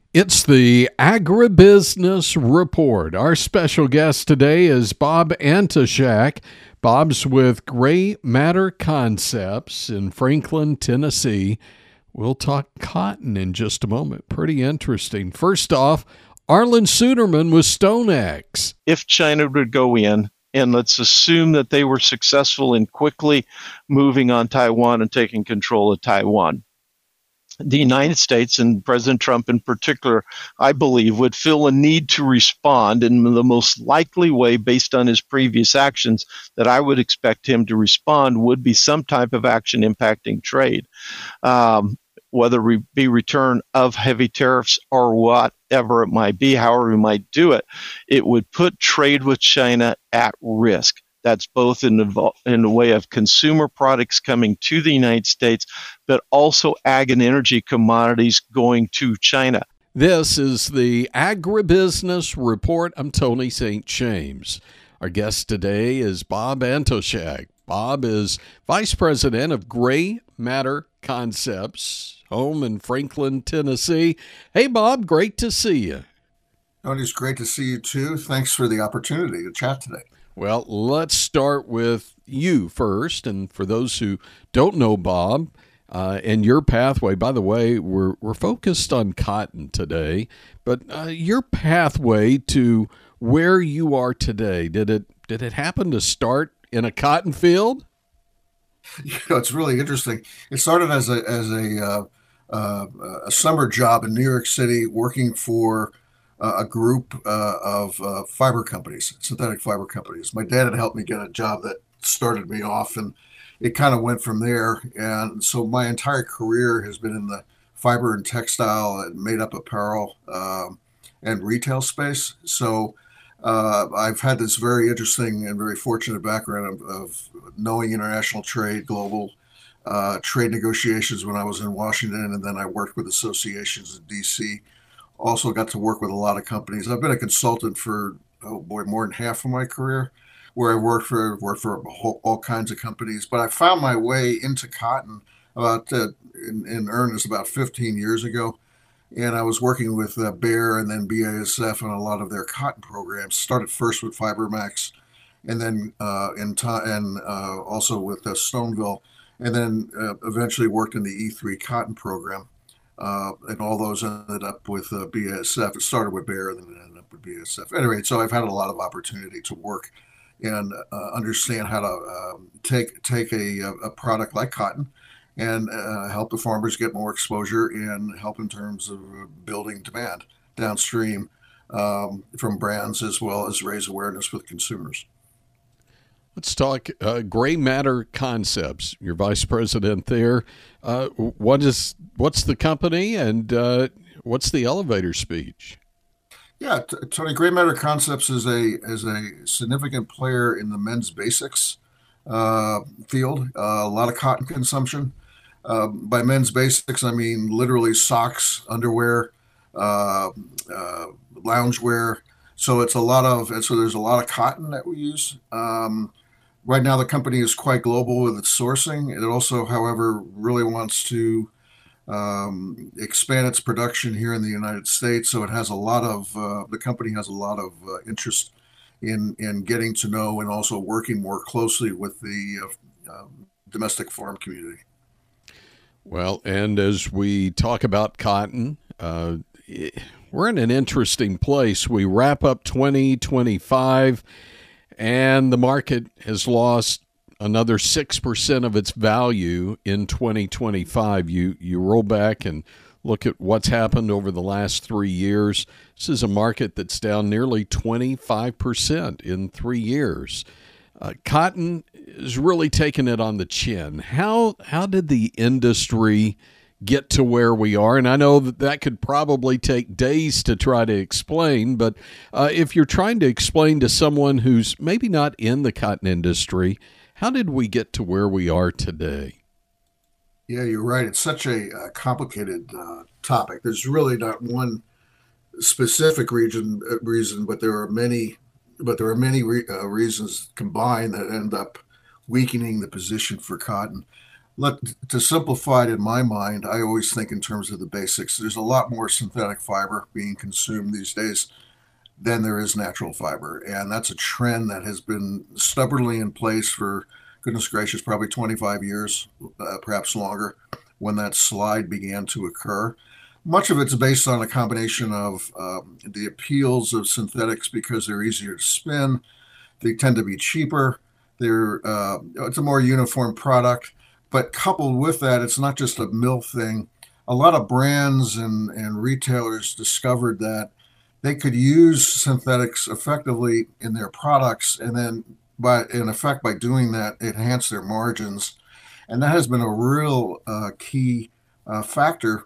It's the Agribusiness Report. Our special guest today is Bob Antoshak. Bob's with Gray Matter Concepts in Franklin, Tennessee. We'll talk cotton in just a moment. Pretty interesting. First off, Arlan Suderman with StoneX. If China would go in, and let's assume that they were successful in quickly moving on Taiwan and taking control of Taiwan, the United States and President Trump in particular, I believe, would feel a need to respond in the most likely way based on his previous actions that I would expect him to respond would be some type of action impacting trade. Whether it be return of heavy tariffs or whatever it might be, however we might do it, it would put trade with China at risk. That's both in the way of consumer products coming to the United States, but also ag and energy commodities going to China. This is the Agribusiness Report. I'm Tony St. James. Our guest today is Bob Antoshak. Bob is Vice President of Gray Matter Concepts, home in Franklin, Tennessee. Hey, Bob, great to see you. Tony, it's great to see you too. Thanks for the opportunity to chat today. Well, let's start with you first. And for those who don't know Bob and your pathway, by the way, we're focused on cotton today, but your pathway to where you are today, did it happen to start in a cotton field? It's really interesting. It started as a summer job in New York City, working for a group of fiber companies, synthetic fiber companies. My dad had helped me get a job that started me off, and it kind of went from there. And so my entire career has been in the fiber and textile and made-up apparel and retail space. So I've had this very interesting and very fortunate background of knowing international trade, global trade negotiations when I was in Washington, and then I worked with associations in D.C., also got to work with a lot of companies. I've been a consultant for, more than half of my career, where I worked for all kinds of companies. But I found my way into cotton about in earnest about 15 years ago. And I was working with Bayer and then BASF on a lot of their cotton programs. Started first with FiberMax, and then also with Stoneville, and then eventually worked in the E3 cotton program. And all those ended up with BASF. It started with Bayer, and then it ended up with BASF. Anyway, so I've had a lot of opportunity to work and understand how to take a product like cotton and help the farmers get more exposure and help in terms of building demand downstream from brands, as well as raise awareness with consumers. Let's talk Gray Matter Concepts. You're vice president there. What's the company, and what's the elevator speech? Yeah, Tony, Gray Matter Concepts is a significant player in the men's basics field. A lot of cotton consumption. By men's basics, I mean literally socks, underwear, loungewear. So there's a lot of cotton that we use. Right now, the company is quite global with its sourcing. It also, however, really wants to expand its production here in the United States. So it has the company has a lot of interest in getting to know and also working more closely with the domestic farm community. Well, and as we talk about cotton, we're in an interesting place. We wrap up 2025, and the market has lost another 6% of its value in 2025. You roll back and look at what's happened over the last 3 years. This is a market that's down nearly 25% in 3 years. Cotton is really taking it on the chin. How did the industry get to where we are? And I know that could probably take days to try to explain, but if you're trying to explain to someone who's maybe not in the cotton industry, how did we get to where we are today? Yeah, you're right. It's such a complicated topic. There's really not one specific reason, but there are many reasons combined that end up weakening the position for cotton. To simplify it in my mind, I always think in terms of the basics. There's a lot more synthetic fiber being consumed these days than there is natural fiber. And that's a trend that has been stubbornly in place for, goodness gracious, probably 25 years, perhaps longer, when that slide began to occur. Much of it's based on a combination of the appeals of synthetics because they're easier to spin, they tend to be cheaper, it's a more uniform product. But coupled with that, it's not just a mill thing. A lot of brands and retailers discovered that they could use synthetics effectively in their products, and then by doing that, enhance their margins. And that has been a real key factor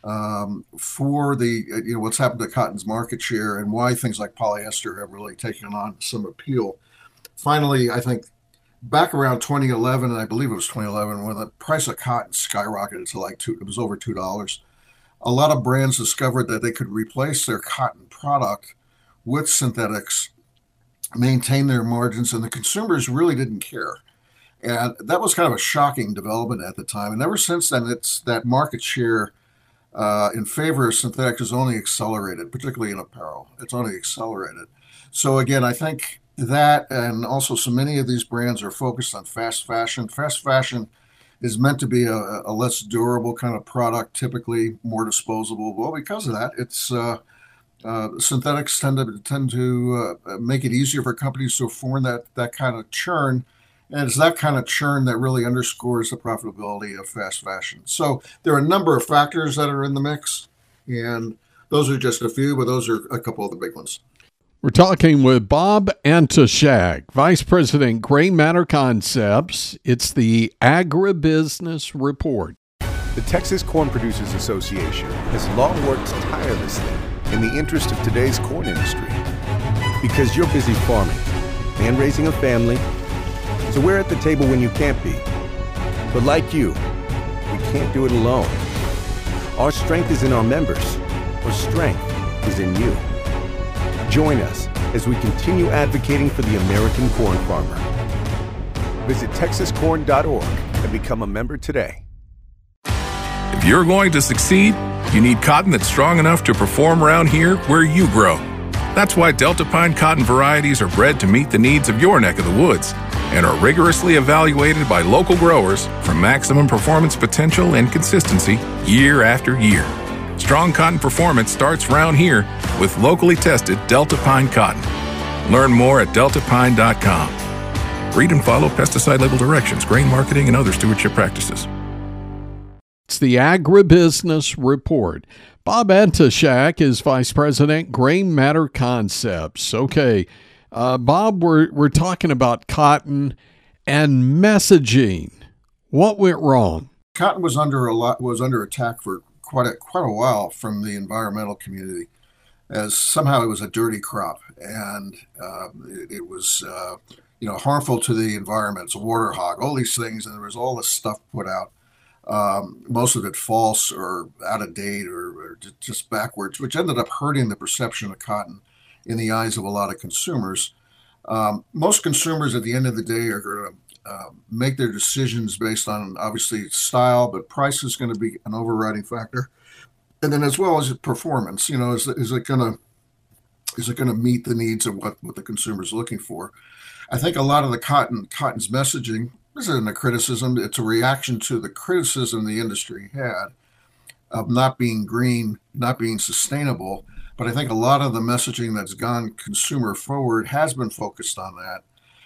for what's happened to cotton's market share and why things like polyester have really taken on some appeal. Finally, I think back around 2011, and I believe it was 2011, when the price of cotton skyrocketed to it was over $2. A lot of brands discovered that they could replace their cotton product with synthetics, maintain their margins, and the consumers really didn't care. And that was kind of a shocking development at the time. And ever since then, that market share in favor of synthetics has only accelerated, particularly in apparel. It's only accelerated. So again, I think that, and also so many of these brands are focused on fast fashion. Fast fashion is meant to be a less durable kind of product, typically more disposable. Well, because of that, it's synthetics tend to make it easier for companies to afford that kind of churn. And it's that kind of churn that really underscores the profitability of fast fashion. So there are a number of factors that are in the mix, and those are just a few, but those are a couple of the big ones. We're talking with Bob Antoshak, Vice President, Grain Matter Concepts. It's the Agribusiness Report. The Texas Corn Producers Association has long worked tirelessly in the interest of today's corn industry. Because you're busy farming and raising a family, so we're at the table when you can't be. But like you, we can't do it alone. Our strength is in our members. Our strength is in you. Join us as we continue advocating for the American corn farmer. Visit texascorn.org and become a member today. If you're going to succeed, you need cotton that's strong enough to perform around here where you grow. That's why Delta Pine cotton varieties are bred to meet the needs of your neck of the woods and are rigorously evaluated by local growers for maximum performance potential and consistency year after year. Strong cotton performance starts round here with locally tested Delta Pine cotton. Learn more at deltapine.com. Read and follow pesticide label directions, grain marketing, and other stewardship practices. It's the Agribusiness Report. Bob Antoshak is Vice President, Grain Matter Concepts. Okay, Bob, we're talking about cotton and messaging. What went wrong? Cotton was under attack for quite a while from the environmental community, as somehow it was a dirty crop, and it was harmful to the environment. It's a water hog, all these things, and there was all this stuff put out. Most of it false or out of date or just backwards, which ended up hurting the perception of cotton in the eyes of a lot of consumers. Most consumers at the end of the day are going to make their decisions based on obviously style, but price is going to be an overriding factor. And then as well as performance, is it going to meet the needs of what the consumer is looking for? I think a lot of the cotton's messaging, this isn't a criticism, it's a reaction to the criticism the industry had of not being green, not being sustainable. But I think a lot of the messaging that's gone consumer forward has been focused on that,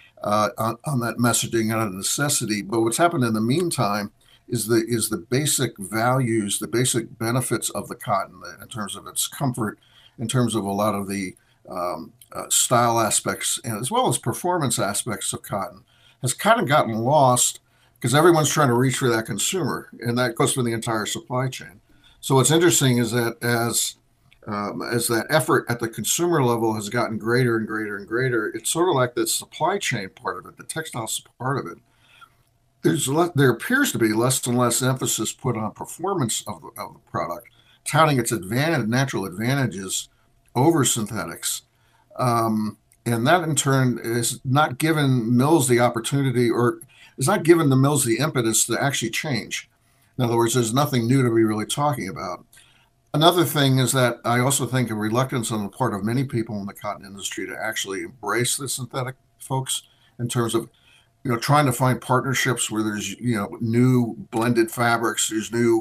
on that messaging out of necessity. But what's happened in the meantime is the basic values, the basic benefits of the cotton in terms of its comfort, in terms of a lot of the style aspects, and as well as performance aspects of cotton, has kind of gotten lost because everyone's trying to reach for that consumer, and that goes for the entire supply chain. So what's interesting is that as that effort at the consumer level has gotten greater and greater and greater, it's sort of like the supply chain part of it, the textile part of it. There appears to be less and less emphasis put on performance of the product, touting its natural advantages over synthetics. And that in turn is not given mills the opportunity, or is not giving the mills the impetus to actually change. In other words, there's nothing new to be really talking about. Another thing is that I also think a reluctance on the part of many people in the cotton industry to actually embrace the synthetic folks in terms of, trying to find partnerships where there's, new blended fabrics, there's new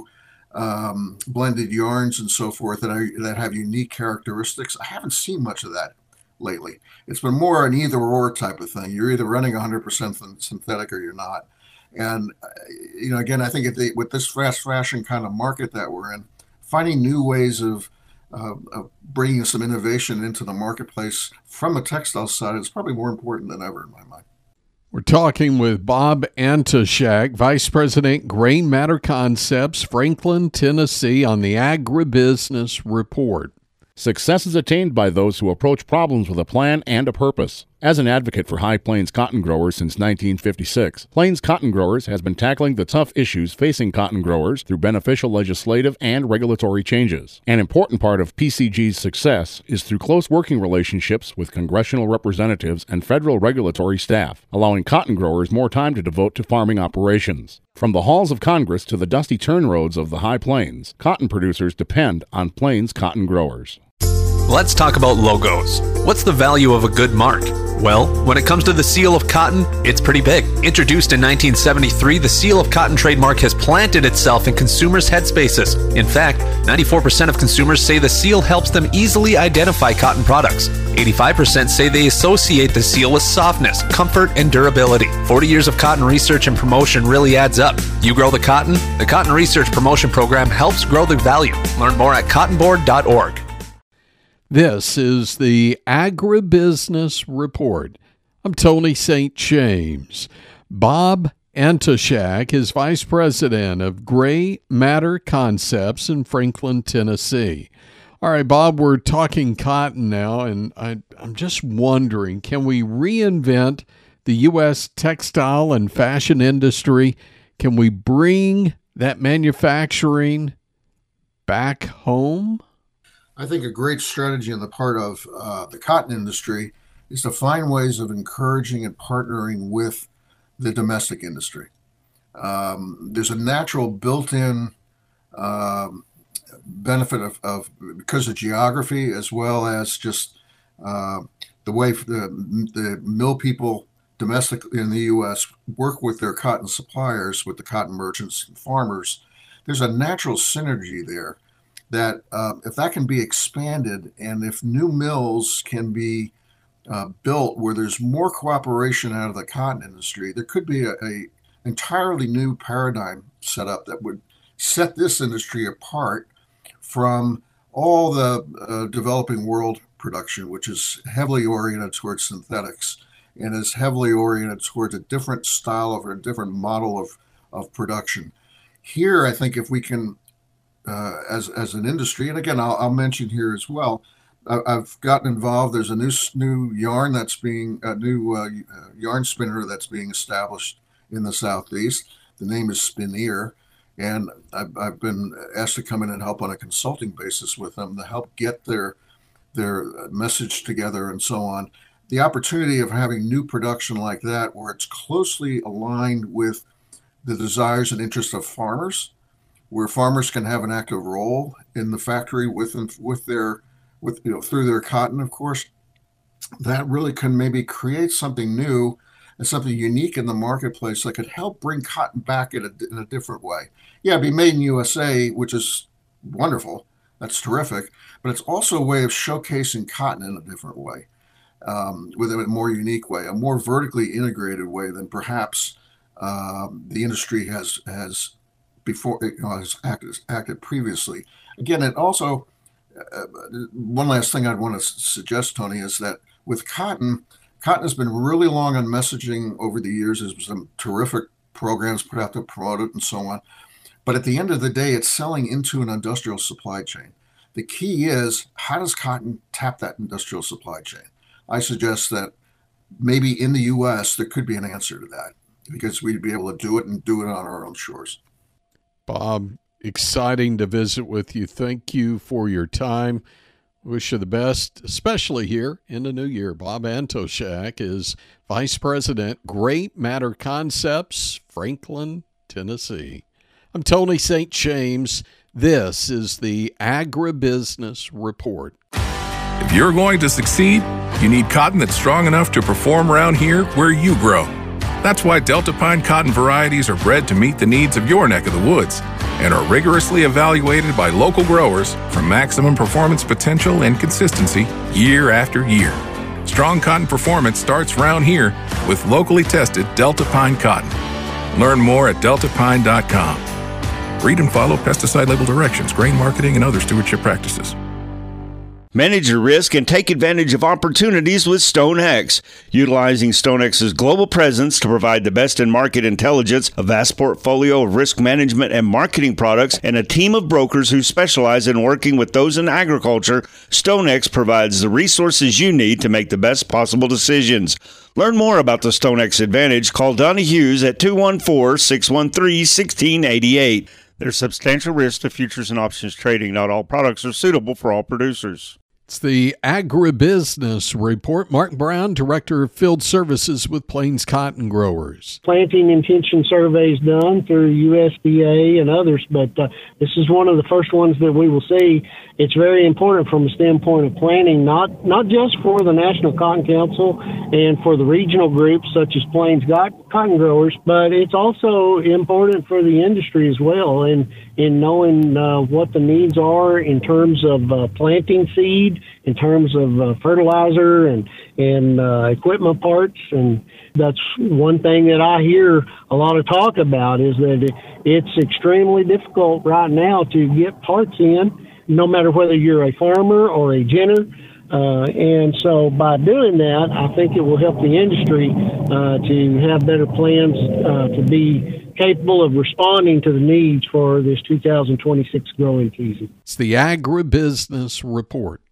blended yarns and so forth that have unique characteristics. I haven't seen much of that lately. It's been more an either or type of thing. You're either running 100% synthetic or you're not. And, again, I think with this fast fashion kind of market that we're in, finding new ways of bringing some innovation into the marketplace from the textile side is probably more important than ever in my mind. We're talking with Bob Antoshak, Vice President, Grain Matter Concepts, Franklin, Tennessee, on the Agribusiness Report. Success is attained by those who approach problems with a plan and a purpose. As an advocate for High Plains cotton growers since 1956, Plains Cotton Growers has been tackling the tough issues facing cotton growers through beneficial legislative and regulatory changes. An important part of PCG's success is through close working relationships with congressional representatives and federal regulatory staff, allowing cotton growers more time to devote to farming operations. From the halls of Congress to the dusty turn roads of the High Plains, cotton producers depend on Plains Cotton Growers. Let's talk about logos. What's the value of a good mark? Well, when it comes to the Seal of Cotton, it's pretty big. Introduced in 1973, the Seal of Cotton trademark has planted itself in consumers' headspaces. In fact, 94% of consumers say the seal helps them easily identify cotton products. 85% say they associate the seal with softness, comfort, and durability. 40 years of cotton research and promotion really adds up. You grow the cotton? The Cotton Research Promotion Program helps grow the value. Learn more at cottonboard.org. This is the Agribusiness Report. I'm Tony St. James. Bob Antoshak is Vice President of Grain Matter Concepts in Franklin, Tennessee. All right, Bob, we're talking cotton now, and I'm just wondering, can we reinvent the U.S. textile and fashion industry? Can we bring that manufacturing back home? I think a great strategy on the part of the cotton industry is to find ways of encouraging and partnering with the domestic industry. There's a natural built-in benefit of because of geography, as well as just the way the mill people domestically in the U.S. work with their cotton suppliers, with the cotton merchants and farmers. There's a natural synergy there that if that can be expanded, and if new mills can be built where there's more cooperation out of the cotton industry, there could be a entirely new paradigm set up that would set this industry apart from all the developing world production, which is heavily oriented towards synthetics and is heavily oriented towards a different style or a different model of production. Here, I think if we can, as an industry, and again, I'll mention here as well, I've gotten involved. There's a new yarn that's being a new yarn spinner that's being established in the Southeast. The name is Spinneer, and I've been asked to come in and help on a consulting basis with them to help get their message together and so on. The opportunity of having new production like that, where it's closely aligned with the desires and interests of farmers, where farmers can have an active role in the factory through their cotton, of course, that really can maybe create something new and something unique in the marketplace that could help bring cotton back in a different way. Yeah, it'd be made in USA, which is wonderful. That's terrific. But it's also a way of showcasing cotton in a different way, with a more unique way, a more vertically integrated way than perhaps the industry has before, has acted previously. Again, it also, one last thing I'd want to suggest, Tony, is that with cotton has been really long on messaging over the years. There's some terrific programs put out to promote it and so on. But at the end of the day, it's selling into an industrial supply chain. The key is, how does cotton tap that industrial supply chain? I suggest that maybe in the U.S. there could be an answer to that, because we'd be able to do it and do it on our own shores. Bob, exciting to visit with you. Thank you for your time. Wish you the best, especially here in the new year. Bob Antoshak is Vice President, Great Matter Concepts, Franklin, Tennessee. I'm Tony St. James. This is the Agribusiness Report. If you're going to succeed, you need cotton that's strong enough to perform around here where you grow. That's why Delta Pine cotton varieties are bred to meet the needs of your neck of the woods and are rigorously evaluated by local growers for maximum performance potential and consistency year after year. Strong cotton performance starts round here with locally tested Delta Pine cotton. Learn more at deltapine.com. Read and follow pesticide label directions, grain marketing, and other stewardship practices. Manage your risk and take advantage of opportunities with StoneX. Utilizing StoneX's global presence to provide the best in market intelligence, a vast portfolio of risk management and marketing products, and a team of brokers who specialize in working with those in agriculture, StoneX provides the resources you need to make the best possible decisions. Learn more about the StoneX Advantage. Call Donnie Hughes at 214-613-1688. There's substantial risk to futures and options trading. Not all products are suitable for all producers. It's the Agribusiness Report. Mark Brown, Director of Field Services with Plains Cotton Growers. Planting intention surveys done through USDA and others, but this is one of the first ones that we will see. It's very important from a standpoint of planting, not just for the National Cotton Council and for the regional groups such as Plains Cotton Growers, but it's also important for the industry as well in knowing what the needs are in terms of planting seed, in terms of fertilizer and equipment parts. And that's one thing that I hear a lot of talk about is that it's extremely difficult right now to get parts in, no matter whether you're a farmer or a ginner. And so by doing that, I think it will help the industry to have better plans to be capable of responding to the needs for this 2026 growing season. It's the Agribusiness Report.